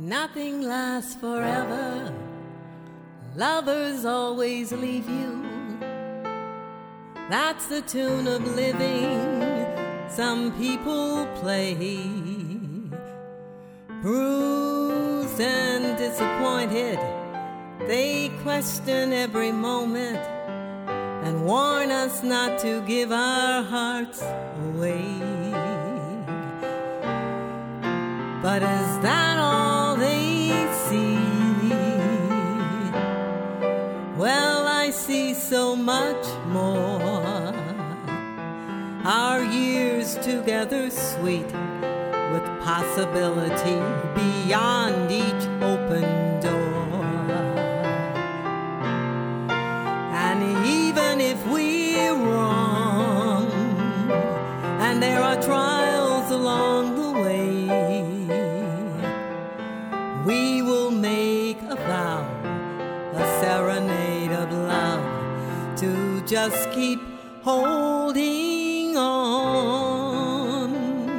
Nothing lasts forever. Lovers always leave you. That's the tune of living. Some people play. Bruised and disappointed, they question every moment and warn us not to give our hearts away. But is that all they see? Well, I see so much more. Our years together sweet, with possibility beyond each open door. And even if we're wrong, and there are trials along the way, we will make a vow, a serenade of love, to just keep holding on.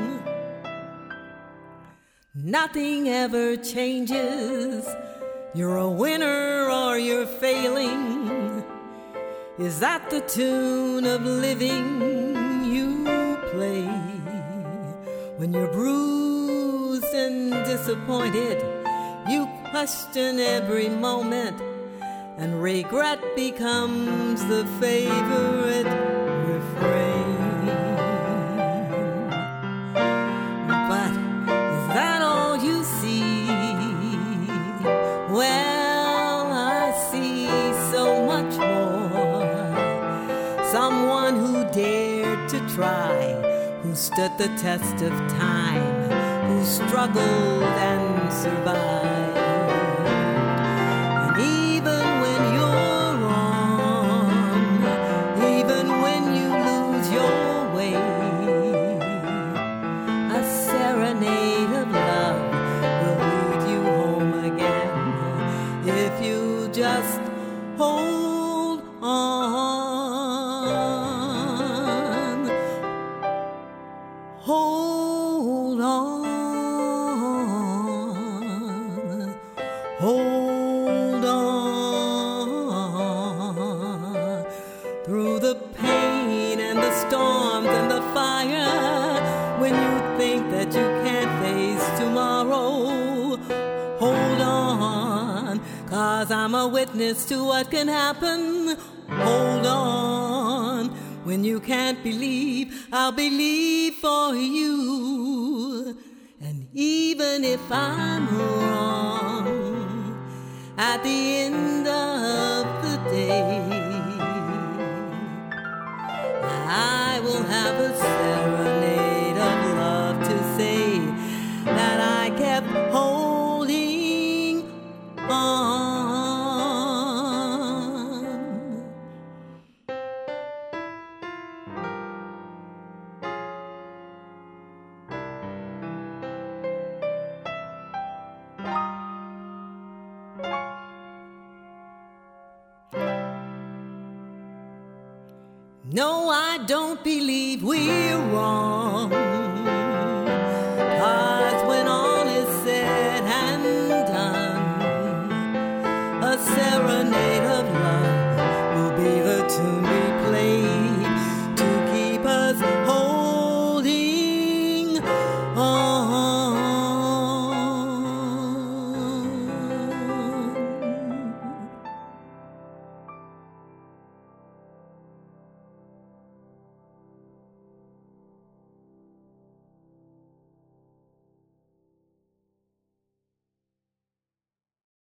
Nothing ever changes. You're a winner or you're failing. Is that the tune of living you play? When you're bruised and disappointed, you question every moment, and regret becomes the favorite refrain. But is that all you see? Well, I see so much more. Someone who dared to try, who stood the test of time, who struggled and survived. And even when you're wrong, even when you lose your way, a serenade of love will lead you home again if you just hold on. Hold on. Hold on. Through the pain and the storms and the fire, when you think that you can't face tomorrow, hold on, 'cause I'm a witness to what can happen. Hold on. When you can't believe, I'll believe for you. And even if I'm wrong, at the end of the day, I will have a serenade of love to say that I kept holding on. No, I don't believe we're wrong.